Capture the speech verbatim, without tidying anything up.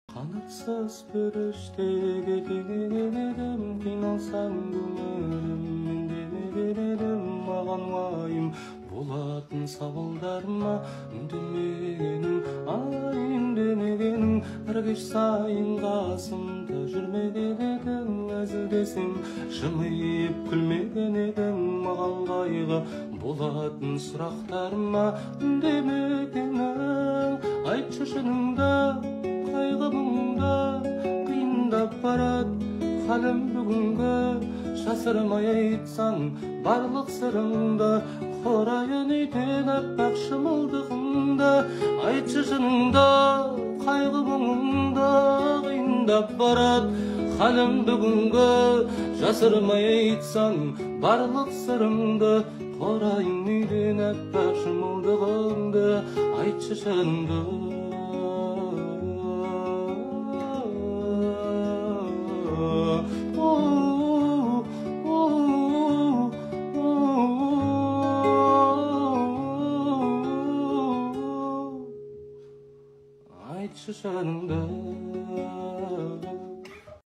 Kanıtsız bir iştege denedim, kıyналsам көңілім мендене бередім. Маған уайым болатын сауалдарыма үндемегенің, ай үндемегенің. Бір кеш сайын қасымда жүрмеген едің, әзілдесем жымиып күлмеген едің. Маған қайғы болатын сұрақтарыма үндемегенің. Айтшы шыныңды, қайғы мұңды қиындап барат халім бүгінгі. Жасырмай айтсаң барлық сырыңды, қорайын үйден аппақ шымылдығыңды. Айтшы шыныңды, қайғы мұңды қиындап барат халім бүгінгі. Жасырмай айтсаң барлық сырыңды, қорайын үйден аппақ шымылдығыңды. Айтшы шыныңды. Айтшы шыныңды.